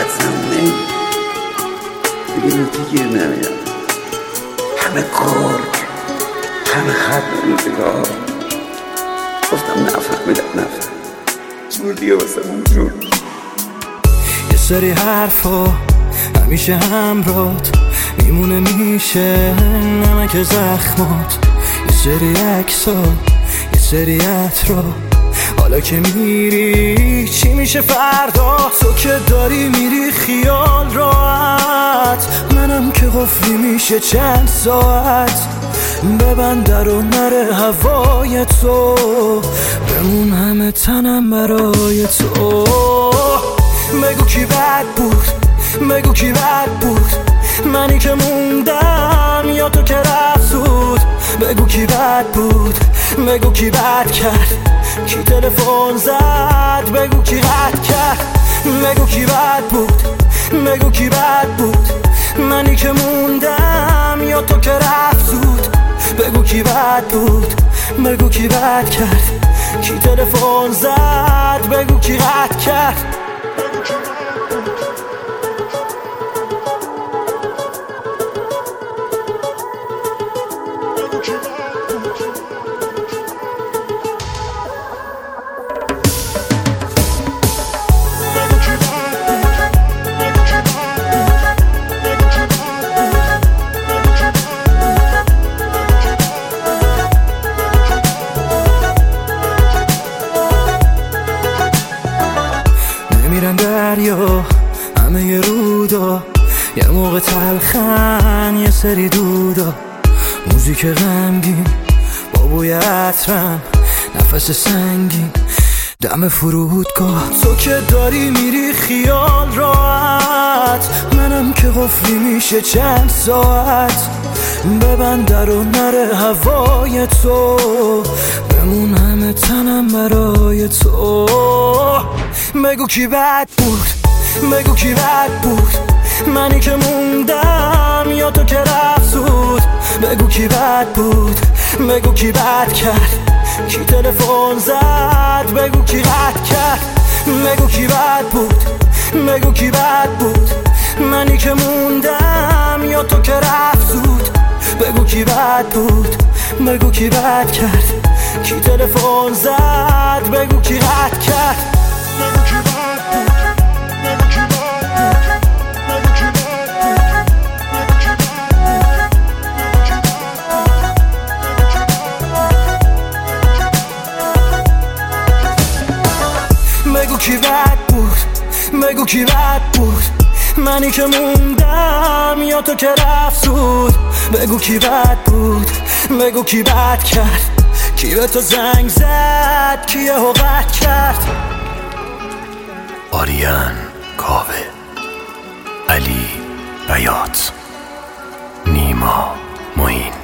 فقط زمونه دیگه نوتی گیر نمیاد، همه گرگ، همه خط روزگار. گفتم نفهمیدم جور دیگه واسه اون جور. یه سری حرفا همیشه همرات میمونه، میشه نمک زخمات. یه سری عکسا، یه سری عطرا، حالا که میری چی میشه فردا؟ تو که داری میری خیال راحت، منم که قفلی میشه چند ساعت. ببند در و نره هوای تو، بمون همه تنم برای تو. بگو کی بد بود، بگو کی بد بود، منی که موندم یا تو که رفت زود؟ بگو کی بد بود، بگو کی بد کرد، کی تلفن زد، بگو کی رد کرد. بگو کی بد بود، بگو کی بد بود، منی که موندم یا تو که رفت زود؟ بگو کی بد بود، بگو کی بد کرد، کی تلفن زد، بگو کی رد کرد. میرن دریا همه ی رودا، یه موقع تلخن یه سری دودا. موزیک غمگین با بوی عطرم، نفس سنگین دم فرودگاه. تو که داری میری خیال راحت، منم که قفلی میشه چند ساعت. ببند در و نره هوای تو، بمون همه تنم برای تو. بگو کی بد بود، بگو کی بد بود، منی که موندم یا تو که رفت زود؟ بگو کی بد بود، بگو کی بد کرد، کی تلفن زد، بگو کی رد کرد. بگو کی بد بود، بگو کی بد بود، منی که موندم یا تو که رفت زود؟ بگو کی بد بود، بگو کی بد کرد، کی تلفن زد، بگو کی رد کرد. بگو کی بد بود، بگو کی بد بود، منی که موندم یا تو که رفت زود؟ بگو کی بد بود، بگو کی بد کرد، کی به تو زنگ زد، کی حقت کرد. آریان کاوه، علی بیات، نیما معین.